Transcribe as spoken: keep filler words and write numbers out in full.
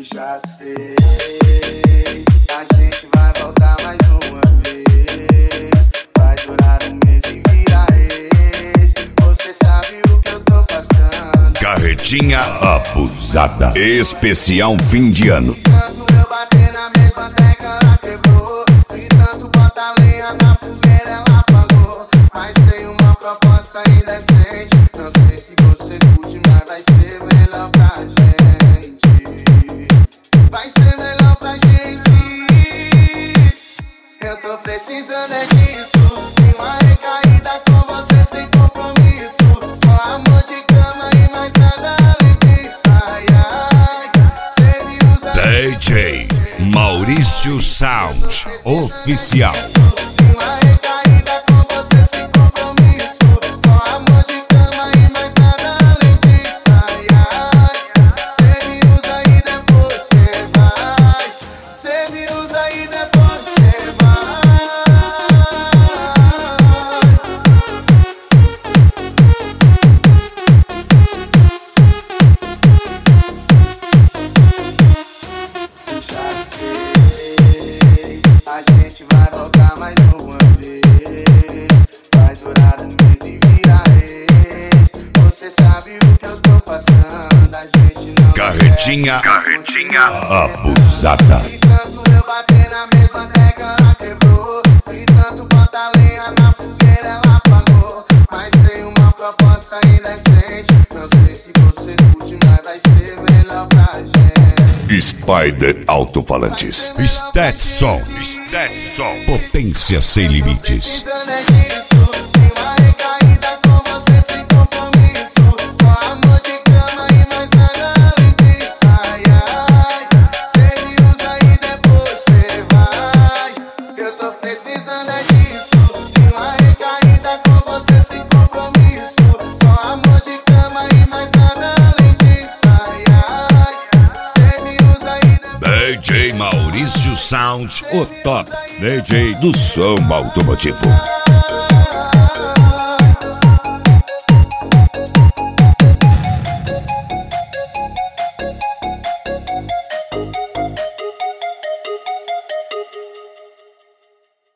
Já sei, a gente vai voltar mais uma vez. Vai durar um mês e vira ex. Você sabe o que eu tô passando. Carretinha abusada. Especial fim de ano. Tanto eu bater na mesma tecla, ela quebrou. E tanto bota lenha na fogueira, ela apagou. Mas tem uma proposta indecente. Não sei se você curte, mas vai ser melhor pra gente. Vai ser melhor pra gente. Eu tô precisando é disso. De uma recaída com você sem compromisso. Só amor de cama e mais nada além disso. Ai, ai, cê me usa. D J Maurício Sound Oficial. De uma recaída com você sem compromisso. Só amor de cama e mais nada além disso. Ai, ai, cê me usa e depois cê vai. Cê me usa e depois cê vai. Já sei, a gente vai voltar mais uma vez. Vai durar um mês e vira ex. Você sabe o que eu tô passando. A gente não Carretinha, carretinha abusada. e tanto eu bater na mesma tecla, ela quebrou. E tanto bota lenha na fogueira, ela apagou. Mas tem uma proposta indecente. Não sei se você curte, mas vai ser melhor pra gente. Spider Alto-Falantes. Stetson. Stetson. Potência sem limites. Precisando é disso. De uma recaída com você sem compromisso. Só amor de cama e mais nada além disso. Ai, ai, cê me usa e depois cê vai. Eu tô precisando é disso. De uma recaída com você sem compromisso. Só amor de cama e mais nada além disso. Ai, ai, cê me usa e depois. D J Maurício Sound, o top D J do som automotivo. Ai,